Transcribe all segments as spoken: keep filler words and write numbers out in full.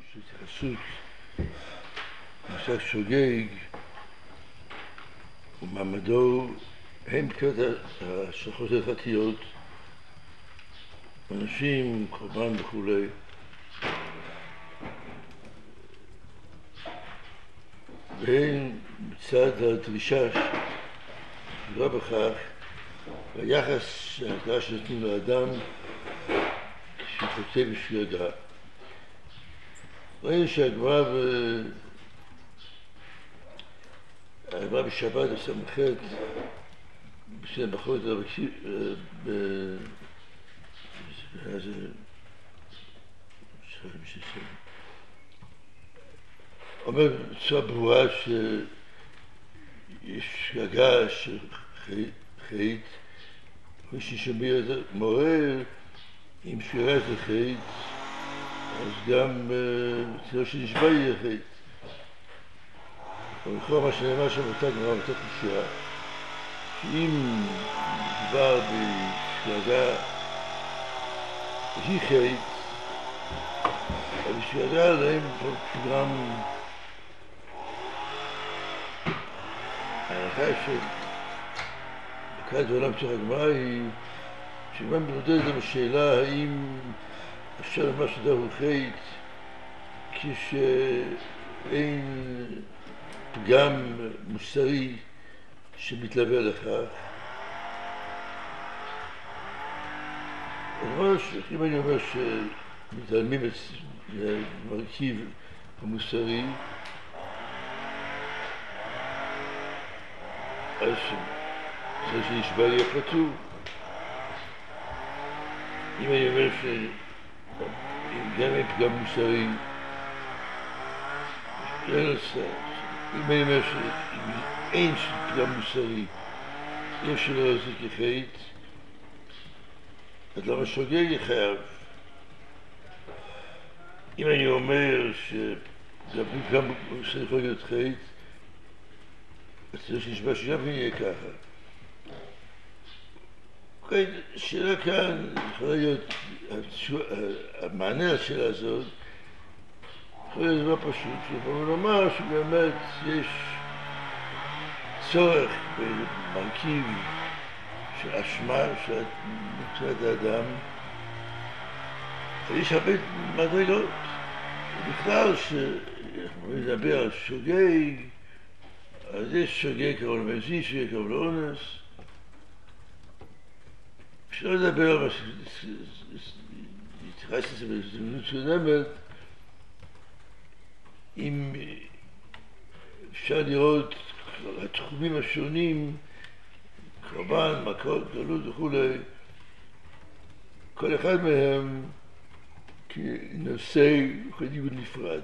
של התייחסות למושג שוגג ומעמדו הם כאלה ההשלכות ההלכתיות, אנשים, קורבן וכולי. והן מצד הדרישה שגרה בכך והיחס שההגדרה שנותנים לאדם כשהוא חוטא בשגגה. ראינו שהגמרא הגמרא בשבת בסמ"ח בשביל בחורת ב... איזה... שחררים שסם אומר בצורה ברורה שיש שגגה של חטא, מי ששומע את זה מעורר אם שגגה זה חטא אז גם צילו שנשבע יהיה חטא. ולכל מה שנאמר שם אותה גמרא אותה קושייה שאם מדובר בשגגה היא חטא אבל בשגגה עליהם גם ההנחה שבקעת בעולם צריך הגמרא היא שגם מתמודדת עם השאלה האם אפשר לומר שדבר הוא חטא כשאין פגם מוסרי שמתלווה לכך. אם אני אומר שמתעלמים את המרכיב המוסרי אז זה שנשבע יהיה פטור. אם אני אומר שגם אין פגם מוסרי אם אני אומר שאין פגם מוסרי אי אפשר להחזיק כחטא אז למה שוגג יהיה חייב? אם אני אומר שגם פגם מוסרי יכול להיות חטא אז זה שנשבע שגם יהיה ככה. השאלה כאן יכולה להיות, המענה לשאלה הזאת יכול להיות דבר פשוט, שיכולנו לומר שבאמת יש צורך במרכיב של אשמה של מצד האדם, יש הרבה מדרגות. בכלל שאנחנו נדבר על שוגג, אז יש שוגג קרוב למזיד, שוגג קרוב לאונס. אפשר לדבר על מה שהתייחס לזה בהזדמנות קודמת, אם אפשר לראות התחומים השונים, קורבן, מכות, גלות וכו', כל אחד מהם כנושא חדיבות נפרד.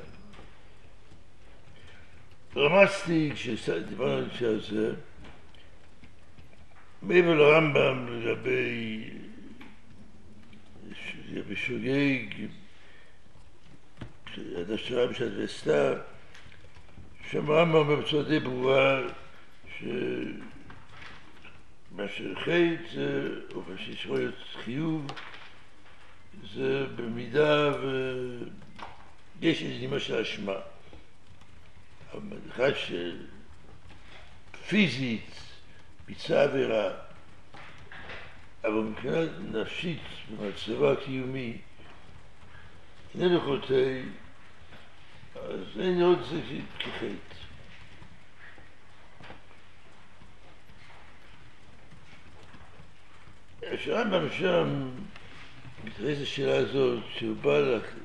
רמזתי כשדיברנו על הנושא הזה, מעבר לרמב"ם לגבי בשוגג, עד השרה בשעת וסתה, שם הרמב"ם אומר בצורה די ברורה שמה שחטא או מה שיכול להיות חיוב זה במידה ויש איזו נימה של אשמה. אחד שפיזית ביצע עבירה, אבל מבחינה נפשית במצבה הקיומי איננו חוטא, אז אין לראות את זה כחטא. שהרמב"ם שם מתייחס לשאלה הזאת שהוא בא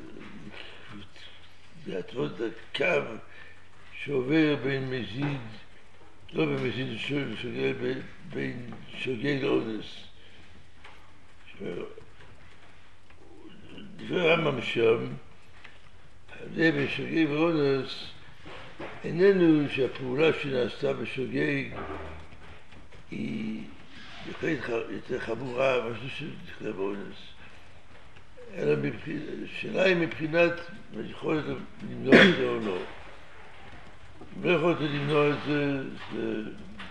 להתוות את הקו שעובר בין מזיד, לא בין מזיד ושוגג, בין שוגג לאונס. דברי הרמב"ם שם, ההבדל בין שוגג ואונס איננו שהפעולה שנעשתה בשוגג היא יותר חמורה משהו שתכלה באונס, אלא השאלה היא מבחינת יכולת למנוע את זה או לא. אם לא יכולת למנוע את זה, זה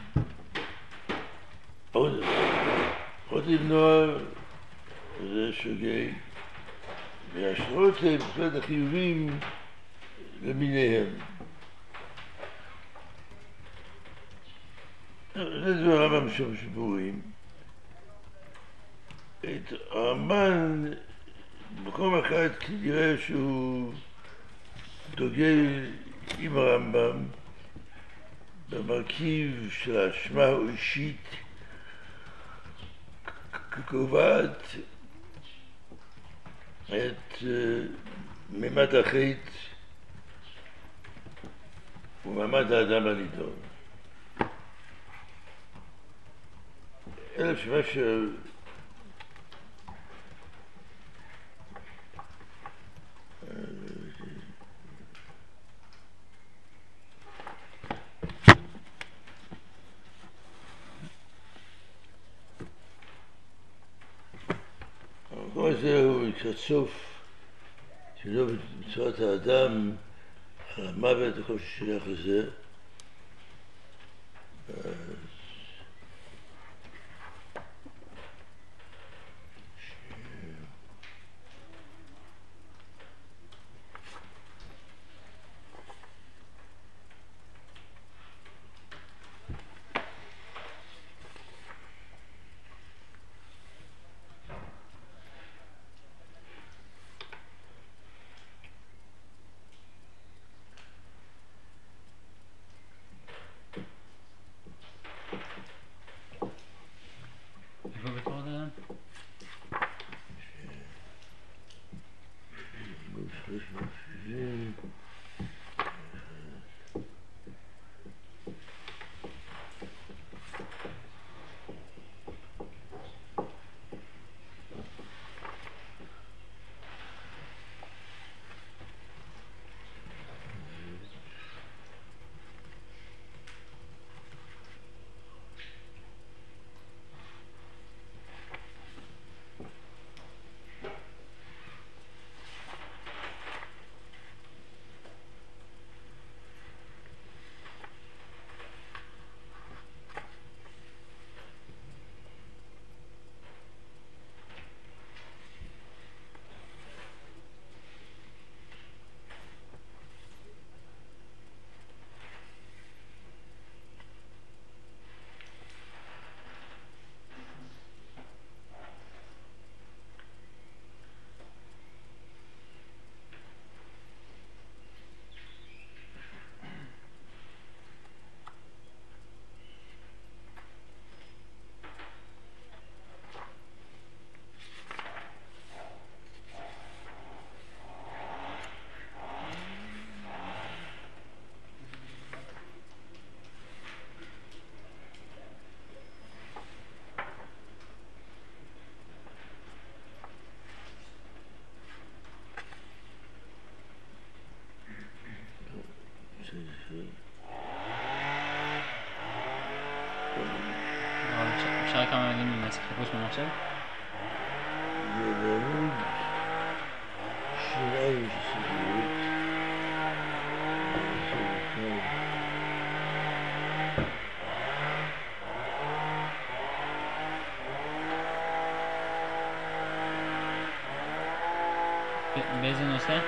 אונס. יכולת למנוע זה שוגג, וההשלכות מבחינת החיובים למיניהם. זה דבר רמב"ם שם שבורים. את הרמב"ן במקום אחד כנראה שהוא דוגל עם הרמב"ם במרכיב של האשמה האישית כקובעת את ממד החטא ומעמד האדם הנידון. אלא שמה ש... המקום הזה הוא לקראת סוף שלא בצורת האדם, המוות וכל ששייך לזה. אפשר כמה מילים להציג חיפוש במחשב? זה בעמוד שיניים שסגרות. באיזה נושא?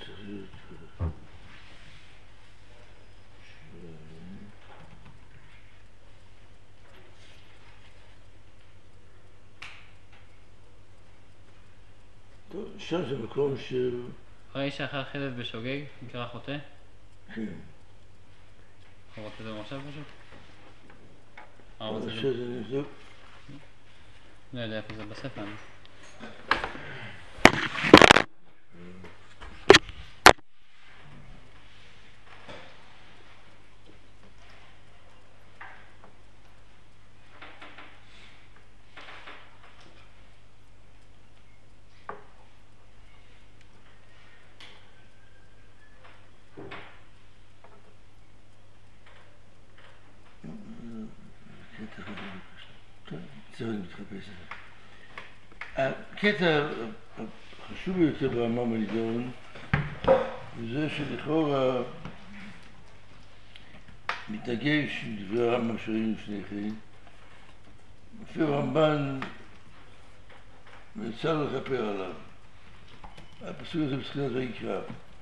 צריך להיות... טוב, שם זה מקום של... אחרי שאכל חלב בשוגג, נקרא חוטא? כן. אתה רוצה לדבר עכשיו פשוט? אה, אבל רוצה לדבר? שזה נבדוק. לא יודע איפה זה בספר. צריך להתחפש. הקטע החשוב ביותר ברמב"ם הנידון זה שלכאורה מתנגש עם דברי הרמב"ם שראינו לפני כן. לפי הרמב"ן נאצל לכפר עליו. הפסוק הזה בסכנת ויקרא.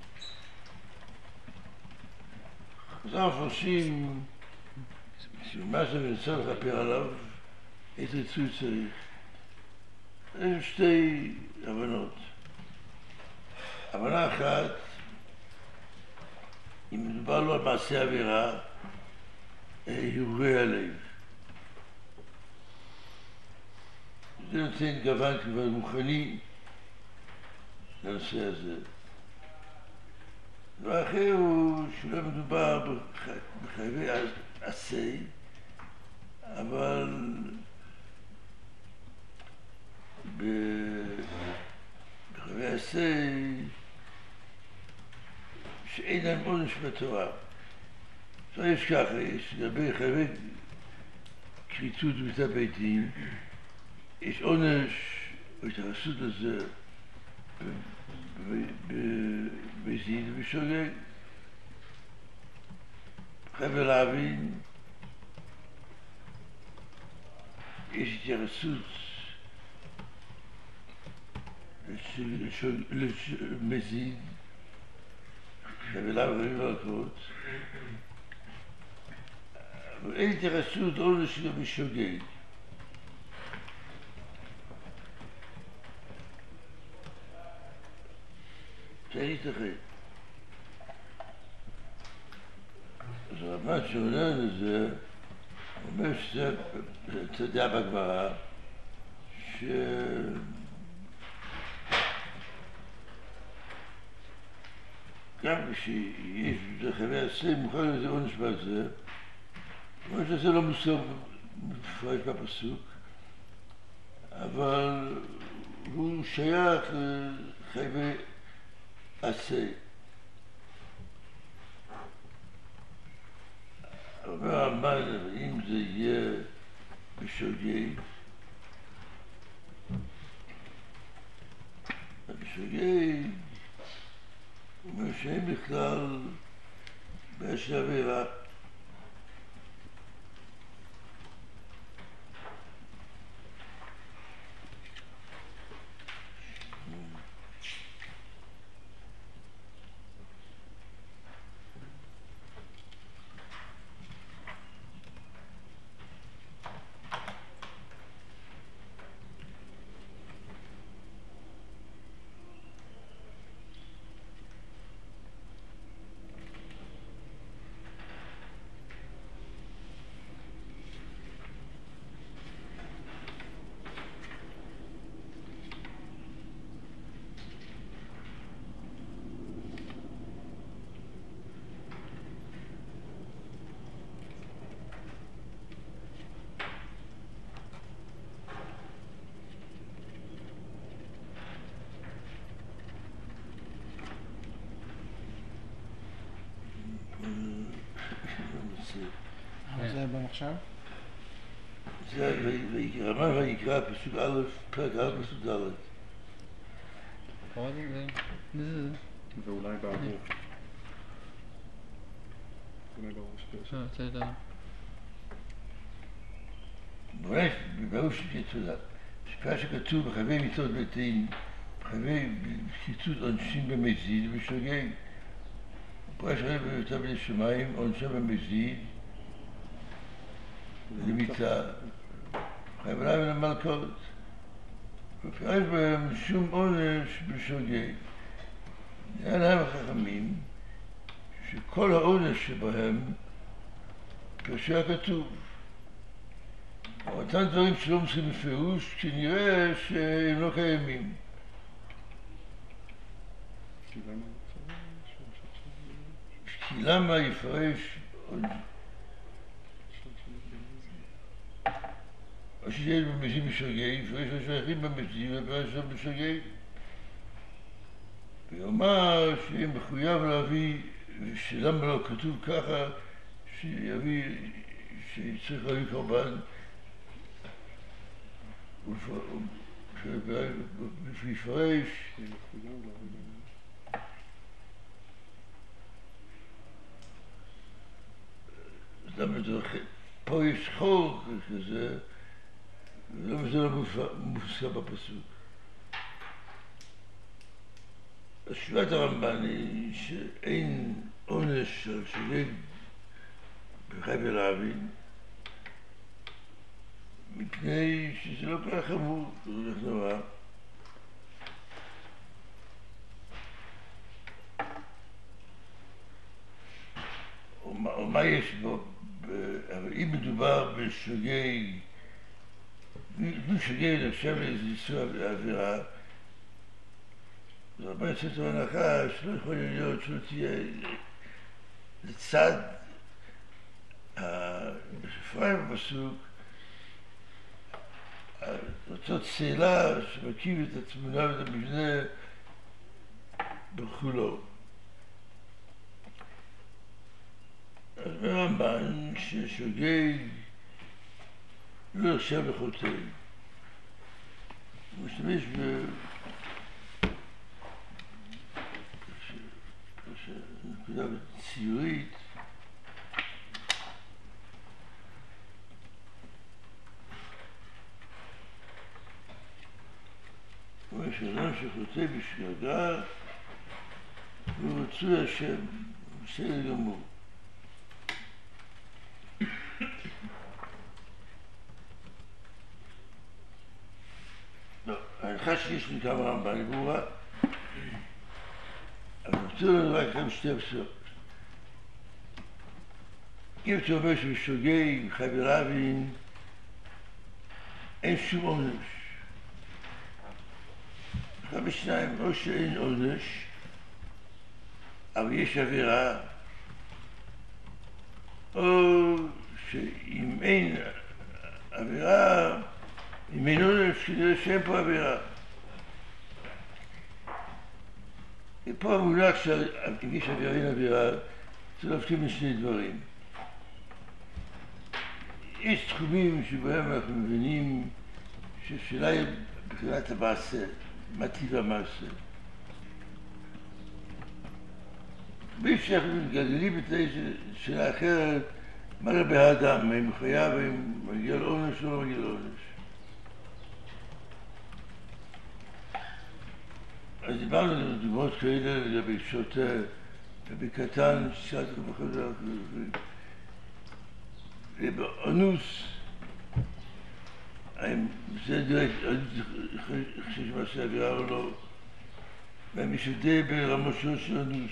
חז"ל מפרשים שמה זה נאצל לכפר עליו, איזה ריצוי צריך. יש שתי הבנות. הבנה אחת, אם מדובר לו על מעשה עבירה, הרהורי הלב. זה נותן גוון כבר מוכני לנושא הזה. והאחר הוא שלא מדובר בחייבי עשה, אבל בחייבי עשה שאין להם עונש בתורה. עכשיו יש ככה, יש לגבי חייבי כריתות במיתת בית דין, יש עונש או התייחסות לזה בבית דין ובשוגג. חבל להבין, יש התייחסות למזיד, חבל להבין ולקרות, אבל אין התייחסות עונש גם בשוגג. זה ייתכן. אז הרמב"ן שעונה לזה, אומר שזה, אתה יודע בגמרא, ש... גם כשיש חייבי עשה, מוכר לזה עונש בזה, העונש הזה לא מוסר מפרש בפסוק, אבל הוא שייך לחייבי עשה. אומר הרמב"ן, אם זה יהיה בשוגג, בשוגג הוא אומר שאין בכלל בעיה של עבירה. זה במחשב? זה רמב"ן ויקרא, פסוק א', פרק א', פסוק ד'. קורא את זה? זה זה. ואולי בעבור. אולי בעבור שפרשת. לא, זה זה. בראש, בראש שתהיה תודה. שפרש שכתוב בחייבי מיתות בית דין, קווי קיצוץ עונשים במזיד בשוגג. פה יש רב יותר בני שמיים, עונשה במזיד, למיצה, חייב עליו למלכות. ופרש בהם שום עונש בשוגג. נראה להם החכמים שכל העונש שבהם כאשר כתוב. אותם דברים שלא מוסכים בפירוש, כשנראה שהם לא קיימים. כי למה יפרש או שיש במזיד בשוגג, יפרש לא שייכים במזיד ויפרש לא בשוגג. ויאמר שיהיה מחויב להביא, שלמה לא כתוב ככה, שיביא, שצריך להביא קורבן, ויפרש למה זה פה יש חוק כזה, למה זה לא מופסק בפסוק. תשובת הרמב"ן היא שאין עונש על שוגג בחבל האבין, מפני שזה לא כל כך חמור, זה הולך נורא. או מה, או מה יש בו, אבל אם מדובר בשוגג, אם שוגג נחשב לאיזה איסור עבירה, זה הרבה יוצאת ההנחה שלא יכול להיות שלא תהיה לצד בספרים בפסוק אותו צאלה שמקיף את התמונה ואת המבנה בכולו. אז ברמב"ן ששוגג לא נחשב לחוטא, הוא משתמש ב... נקודה ציורית, הוא אומר שאדם שחוטא בשגגה הוא רצוי השם, הוא בסדר גמור. לא, ההנחה שיש לי כמה רמב"ן ברורה, אבל נותן לנו רק לכם שתי בשורות. אם אתה אומר שבשוגג, חבל האבין, אין שום עונש. אחד בשניים, או שאין עונש, אבל יש עבירה, או שאם אין עבירה, אם אין עונש, כנראה שאין פה עבירה. ופה המונח שאם יש עבירה אין עבירה, צריך להבחין משני דברים. יש תחומים שבהם אנחנו מבינים ששאלה היא בחירת המעשה, מה טיב המעשה. בלי שאנחנו מתגלגלים את שאלה אחרת, מה לגבי האדם, האם הוא חייב, האם מגיע לו עונש או לא מגיע לו עונש. אז דיברנו על דוגמאות כאלה לגבי שוטה ובקטן, ששאלת ובחזר, ובאונוס, האם זה דירקט, אני חושב שמעשה עבירה או לא, והאם יש הבדל ברמות של אונוס.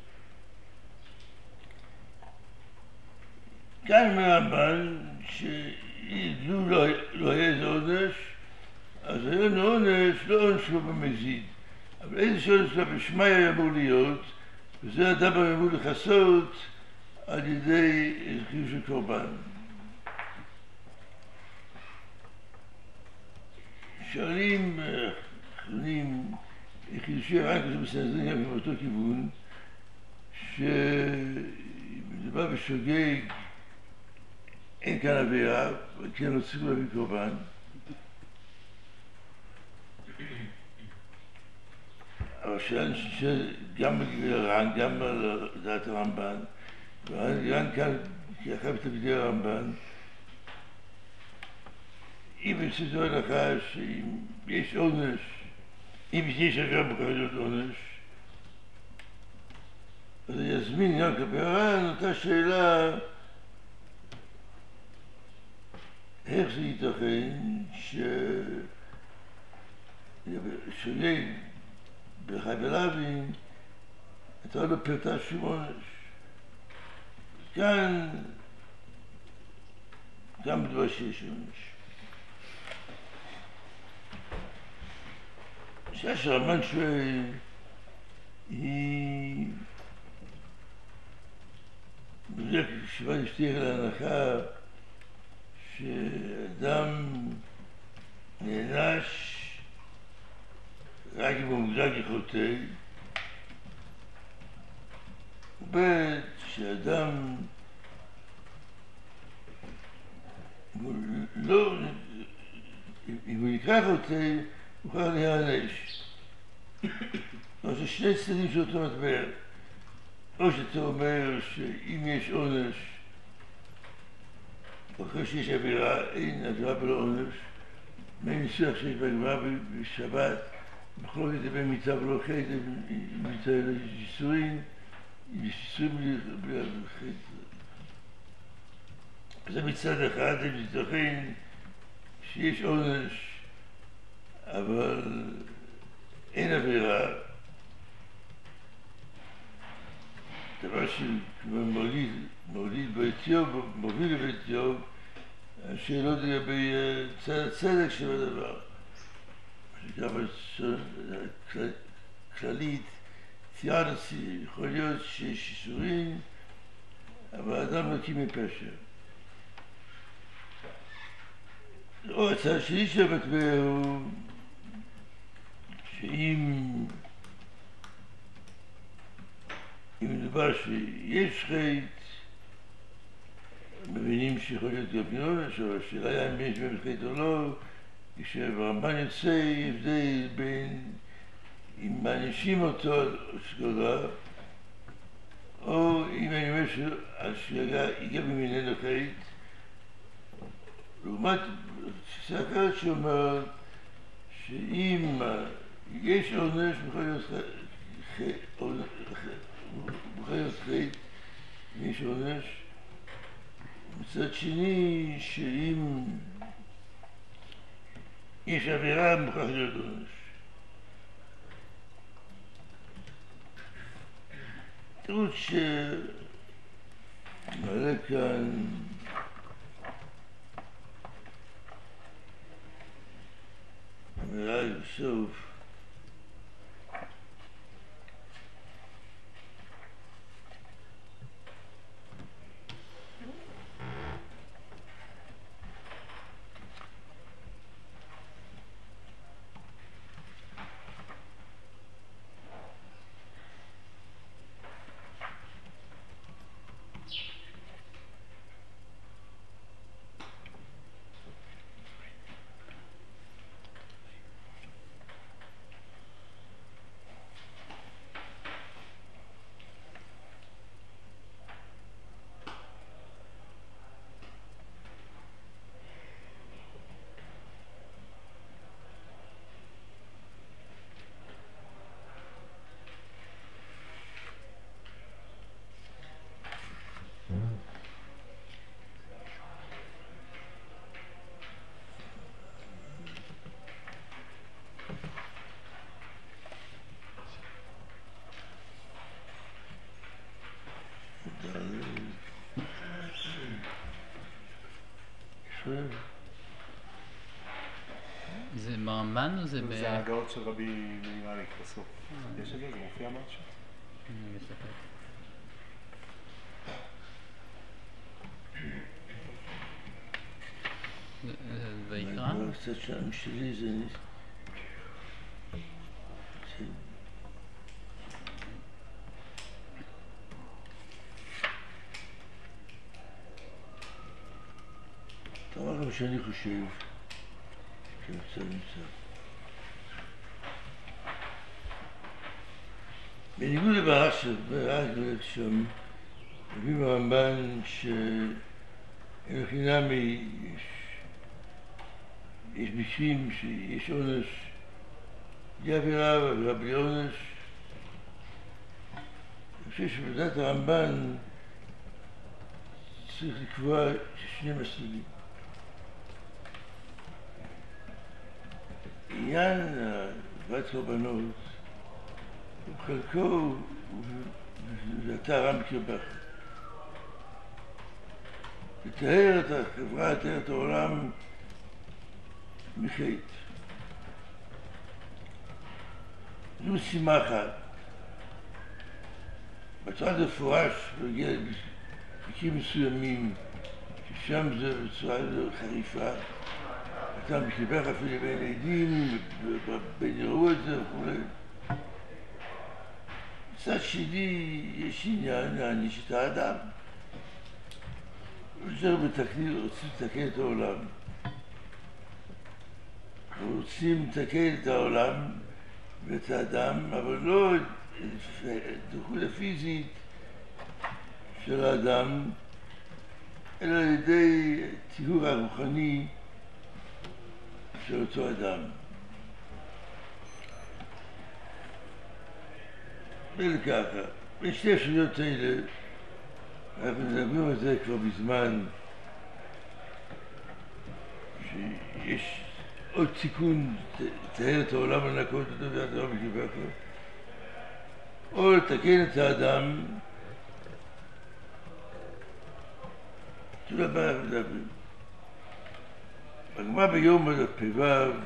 כאן אומר הרמב"ן שאילו לא היה איזה עונש, אז היה לנו עונש, לא עונש לא במזיד. אבל איזה שעונש לא בשמאי היה אמור להיות, וזה אדם אמור לכסות על ידי חיוב של קורבן. שואלים, אחרונים, חידושי הר"ן כזה בסנהדרין גם באותו כיוון, שמדובר בשוגג, אין כאן עבירה, וכן לא צריך להביא קורבן. אבל שאלה שגם בגבי הר"ן, גם על דעת הרמב"ן, והר"ן כאן, כי אחר בתפקידי הרמב"ן, אם יש איזו הלכה שאם יש עונש, אם יש עבירה מוכרחה להיות עונש, אז יזמין גם כלפי הר"ן אותה שאלה, איך זה ייתכן ששוגג בחי ולוין אתה לא פירטה שום עונש. כאן גם בדבר שיש עונש. השאלה שהרמב"ן שואל היא בדרך כלל נשתיך להנחה שאדם נענש רק אם הוא מוגדר כחוטא, וב' שאדם לא, אם הוא נקרא חוטא, הוא כבר להיענש. אז זה שני צדדים של אותו מטבע. או שאתה אומר שאם יש עונש, אחרי שיש עבירה, אין עבירה בלא עונש. מהניסוח שיש בגמרא בשבת, מחלוקת בין מיתה ולא חטא, מיתה לייסורין, ייסורים בלי חטא. זה מצד אחד, זה ייתכן שיש עונש, אבל אין עבירה. דבר שמוליד, מוליד באתיוב, מוביל לבאתיוב, השאלות לגבי צד הצדק של הדבר. שגם כללית, תיארסי, יכול להיות שיש איסורים, אבל האדם נקי מפשע. או הצד השני של המטבע הוא שאם אם מדובר שיש חטא, מבינים שיכול להיות גם עונש, אבל השאלה היה אם יש באמת חטא או לא, כשברמב"ן יוצא הבדל בין אם מענישים אותו על שגגה, או אם אני אומר שהשגגה הגיעה ממיננו חטא, לעומת תפיסה אחרת שאומרת שאם יש עונש, יכול להיות חטא, יכול להיות חטא, אם יש עונש. מצד שני, שאם יש עבירה, מוכרח להיות עונש. תירוץ שמעלה כאן אמירה בסוף, זה ברמב"ן או זה ב... זה ההגאות של רבי מאיר בסוף. יש את זה? זה מופיע משהו? אני אספר. זה ויקרא? קצת שם שלי זה... אתה אומר גם שאני חושב שנמצא נמצא. בניגוד לבעיה של בעיה שם, מביא ברמב"ן שמבחינה יש יש מקרים שיש עונש היא עבירה ועבירה בלי עונש. אני חושב שבדעת הרמב"ן צריך לקבוע שני מסלולים. עניין הבאת קורבנות, ובחלקו ואתה הרם קרבך. לטהר את החברה, לטהר את העולם מחטא. זו משימה אחת. בצד מפורש להגיע למקרים מסוימים, ששם זה בצורה חריפה. אתה מקרבך אפילו בין עדים, בין יראו את זה וכו'. מצד שני יש עניין להעניש את האדם. יותר בתקנית רוצים לתקן את העולם. רוצים לתקן את העולם ואת האדם, אבל לא את הדקות הפיזית של האדם, אלא על ידי טיהור הרוחני של אותו אדם. ולככה, בשתי השניות האלה, אנחנו מדברים על זה כבר בזמן שיש עוד סיכון לטהר את העולם ולנקות אותו ואת העולם מקרבך, או לתקן את האדם. תודה רבה, אנחנו מדברים. הגמרא ביום בדף פ"ו,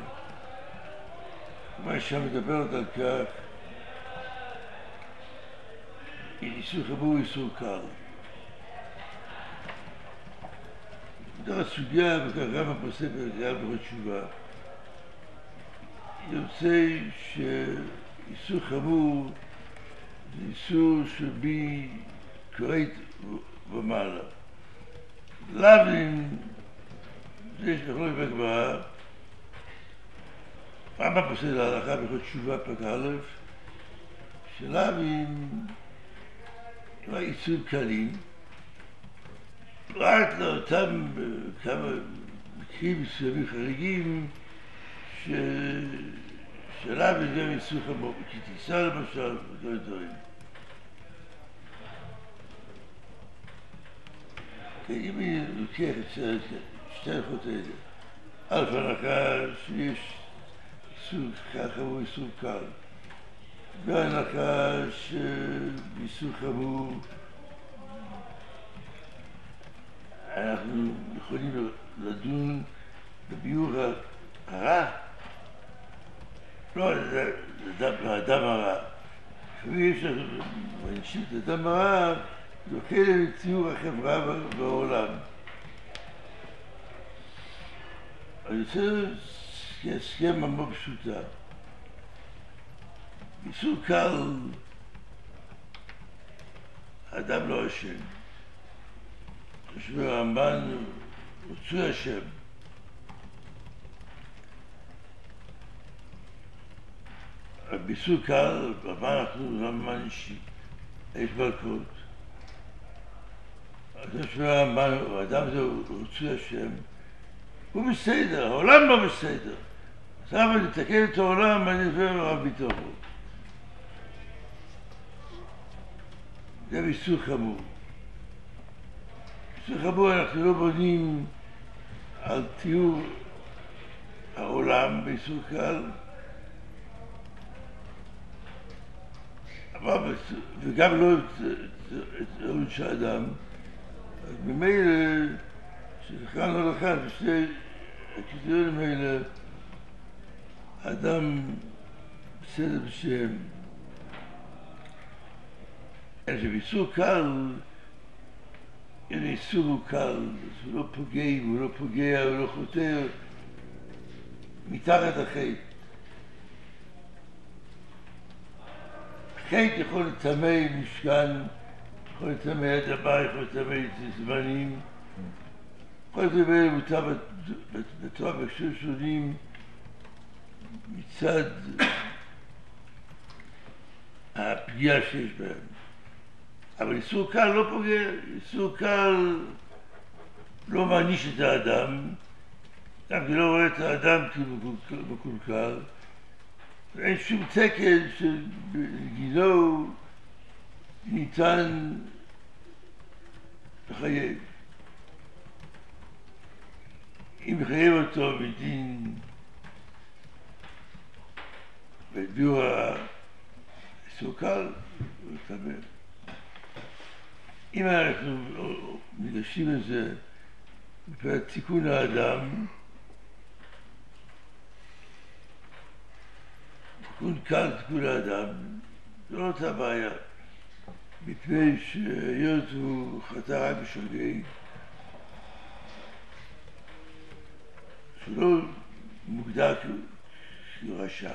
הגמרא שם מדברת על כך, איסור חמור ואיסור קל. בתוך הסוגיה, וכך גם הפוסק וגם בתשובה, יוצא שאיסור חמור זה איסור שבי כרת ומעלה. לאווים, זה יש מחלוקת בגמרא, רמב"ם פוסק להלכה בהלכות תשובה פרק א', שלאווים הם איסורים קלים, רק לאותם כמה מקרים מסוימים חריגים שלאו יש גם איסור חמור, כתיסה למשל וכל דברים. אם אני לוקח את שתי ההלכות האלה, א' הנחה שיש איסור חמור, איסור קל, והנחה שבאיסור חמור אנחנו יכולים לדון בביאור הרע, לא לאדם הרע. לפעמים יש אנשים את האדם הרע, זוכה לציור החברה והעולם. אני רוצה סכמה מאוד פשוטה. איסור קל, האדם לא אשם. חושב הרמב"ן רצוי השם. באיסור קל, במה אנחנו לא מענישים, יש מלכות. אז חושב הרמב"ן, האדם הזה רצוי השם, הוא בסדר, העולם לא בסדר. אז אבל לתקן את העולם, אני עובר רב ביטחון. זה באיסור חמור. באיסור חמור אנחנו לא בונים על תיאור העולם באיסור קל, וגם לא את עונש האדם. ממילא, שזכרנו הלכה, בשתי הקריטריונים האלה, האדם בסדר בשם. אלא שבאיסור קל, אם איסור הוא קל, הוא לא פוגע, הוא לא פוגע, הוא לא חותר מתחת החטא. חטא יכול לטמא משכן, יכול לטמא אדמה, יכול לטמא זמנים, יכול לטמא מותר בתורה בהקשרים שונים מצד הפגיעה שיש בהם. אבל איסור קל לא פוגע, איסור קל לא מעניש את האדם, גם כי לא רואה את האדם כמקולקל, אין שום תקן שבגינו ניתן לחייב. אם מחייב אותו בדין בביאור הסוכר, הוא יקבל. אם אנחנו ניגשים לזה מבחינת תיקון האדם, תיקון קל תיקון האדם, זו לא אותה בעיה, מפני שהיות הוא חטא רק בשוגג, שהוא לא מוגדר שהוא רשע.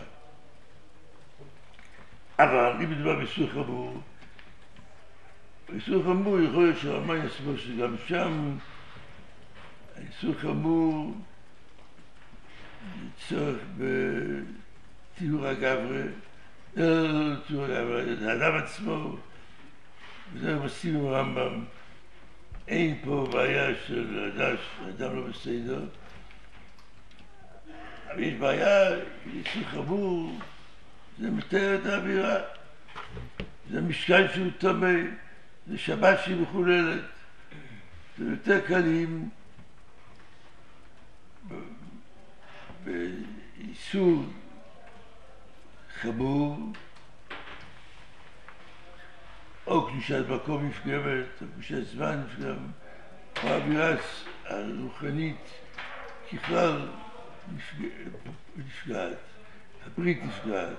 אבל אם מדובר באיסור חמור, באיסור חמור יכול להיות שהרמב"ן יסבור שגם שם האיסור חמור צורך בטיהור הגברי, לא טיהור הגברי, האדם עצמו, וזה מסכים עם הרמב"ם, אין פה בעיה של אדם לא בסדר, אבל יש בעיה, איסור חמור, זה מתאר את האווירה, זה משכן שהוא טמא, זה שבת שהיא מחוללת, זה יותר קלים באיסור חמור, או קדושת מקום נפגמת, או קדושת זמן נפגמת, או האווירה הרוחנית ככלל נפגעת, הברית נפגעת.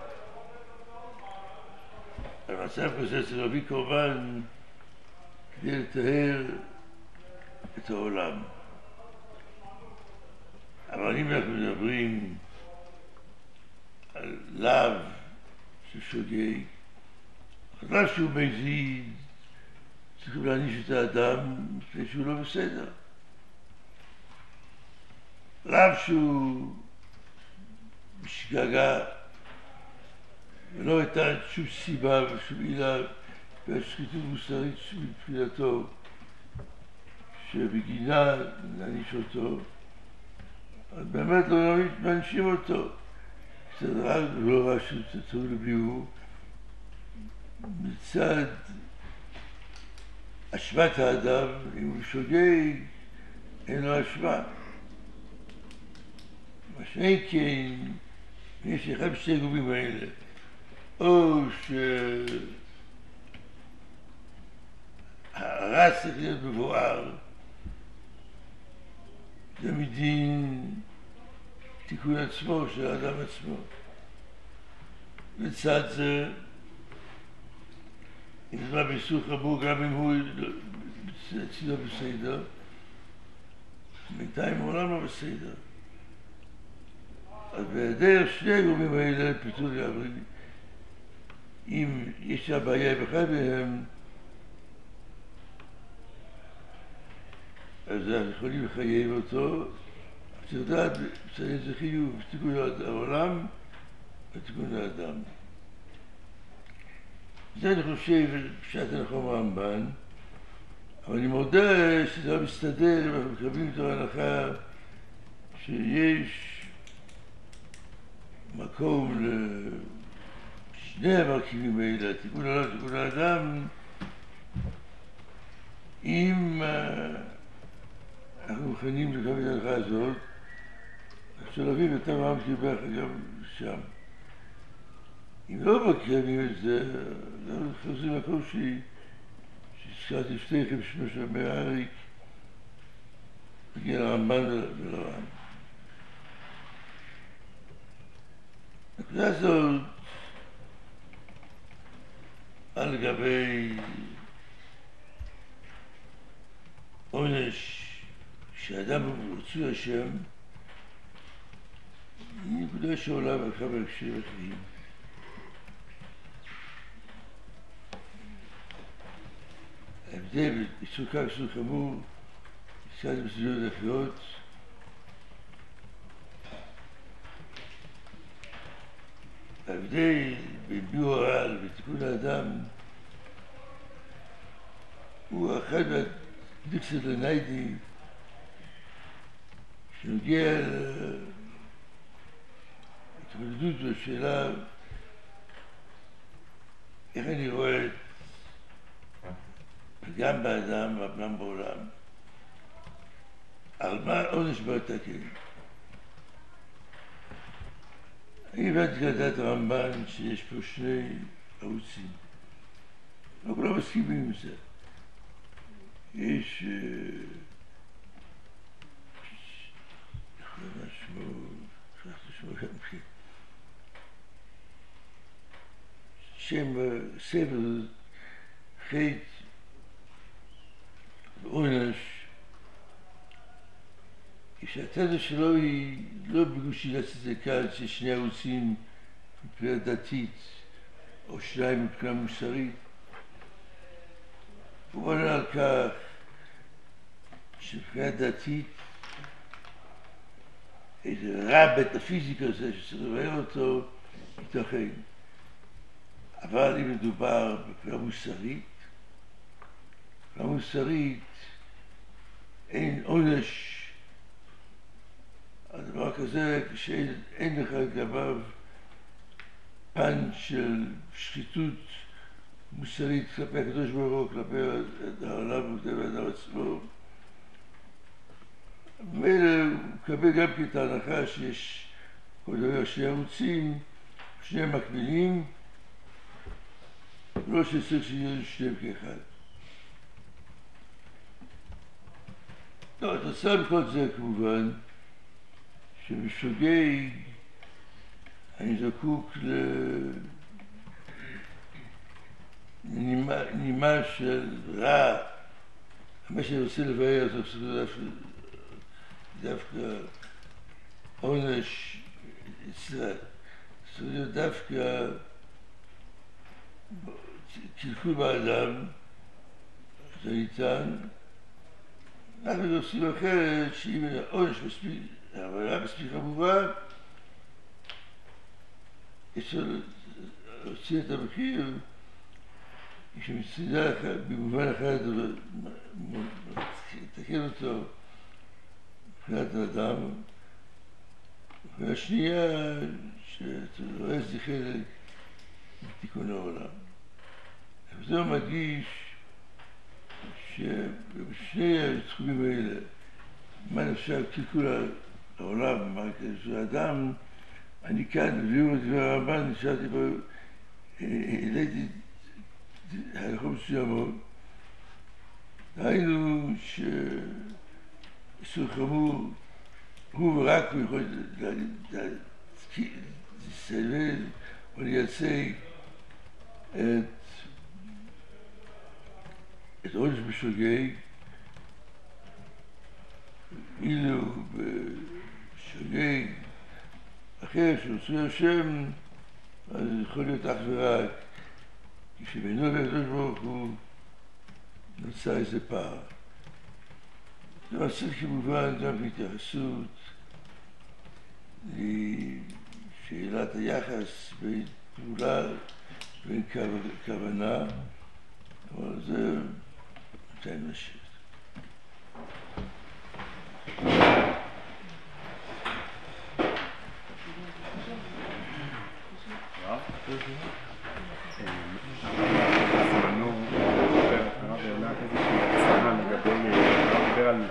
במצב כזה צריך להביא קורבן כדי לטהר את העולם. אבל אם אנחנו מדברים על לאו ששוגג, אחרי שהוא מזיד, צריכים להעניש את האדם לפני שהוא לא בסדר. לאו שהוא בשגגה, ולא הייתה שום סיבה ושום עילה והשחיתות מוסרית מבחינתו שבגינה להעניש אותו, אז באמת לא מענישים אותו. זה רק לא רע שתצאו לביאור מצד אשמת האדם, אם הוא שוגג אין לו אשמה. מה שאין כן, יש אחד משתי גובים האלה, או שהרע צריך להיות מבואר, זה מדין תיקון עצמו של האדם עצמו. לצד זה, אם זה באיסור חמור, גם אם הוא אצלו בסדר, בינתיים העולם לא בסדר. אז בהיעדר שני הגורמים האלה פתאום לגמרי, אם יש לה בעיה באחד מהם, אז אנחנו יכולים לחייב אותו, צריך לדעת שזה חיוב, תיקון העולם ותיקון האדם. זה אני חושב פשט הנחום הרמב"ן, אבל אני מודה שזה לא מסתדר אם אנחנו מקבלים את ההנחה שיש מקום לשני המרכיבים האלה, תיקון העולם ותיקון האדם, אם אנחנו מוכנים לקבל את ההנחה הזאת, אפשר להבין יותר מה קיבל גם שם. אם לא מקיימים את זה, אנחנו חוזרים לקושי שהזכרתי לפניכם שמו של מאיר אריק, מגיע לרמב"ן ולר"ן. הנקודה הזאת, על לגבי עונש שאדם רצוי השם, היא נקודה שעולה בכמה הקשרים אחרים. ההבדל באיסור קל ואיסור חמור, מצד בסוגיות אחרות, ההבדל בין ביאור הרעל ותיקון האדם הוא אחד מהדיקסות לניידי שנוגע התמודדות בשאלה איך אני רואה גם באדם וגם בעולם, על מה עונש בא לתקן. אני הבנתי כדעת הרמב"ן שיש פה שני ערוצים, אבל לא מסכימים עם זה. יש משהו, שכחתי שמו גם כן, שם סבל, חטא ועונש, כשהתזה שלו היא לא בגושי לצדקה שיש שני ערוצים מבחינה דתית או שניים מבחינה מוסרית. הוא עונה על כך שמבחינה דתית איזה רע מטאפיזיקה הזה שצריך לבאר אותו ייתכן, אבל אם מדובר מבחינה מוסרית, מבחינה מוסרית אין עונש על דבר כזה כשאין לך לגביו פן של שחיתות מוסרית כלפי הקדוש ברוך הוא, כלפי העולם וכלפי האדם עצמו. מילא הוא מקבל גם כן את ההנחה שיש כל דבר שני ערוצים, שני מקבילים, לא שצריך שיהיו שניהם כאחד. לא, התוצאה מכל זה כמובן שבשוגג אני זקוק לנימה של רע. מה שאני רוצה לבאר זה דווקא עונש אצלה, זה להיות דווקא קלקול באדם, זה ניתן. אנחנו עושים אחרת שאם העונש מספיק, העברה מספיק חמורה, אפשר להוציא את המחיר כשמצדה במובן אחד לתקן אותו מבחינת האדם, והשנייה שאתה רואה זה חלק מתיקון העולם. וזה מדגיש שבשני התחומים האלה, מה נפשע קלקול העולם, מה קלקול האדם, אני כאן, בביאור הדבר הרמב"ן, נשארתי בו, העליתי הלכות מסוימות, ראינו שאיסור חמור הוא ורק הוא יכול לסבל או לייצג את את עונש בשוגג, אילו בשוגג אחר שרצוי השם, אז יכול להיות אך ורק כשבינו והקדוש ברוך הוא נוצר איזה פער. זה מצריך כמובן גם בהתייחסות לשאלת היחס בין פעולה ובין כוונה, אבל זה ניתן לשאול. בזמנו, הרב העלה איזושהי הצעה לגבי, הרב דיבר על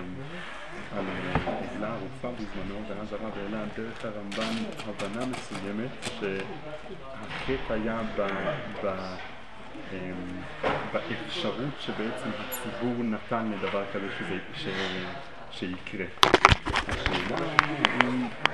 עוולה ערופה בזמנו, ואז הרב העלה דרך הרמב"ן הבנה מסוימת שהחטא היה באפשרות שבעצם הציבור נתן לדבר כזה שיקרה. השאלה היא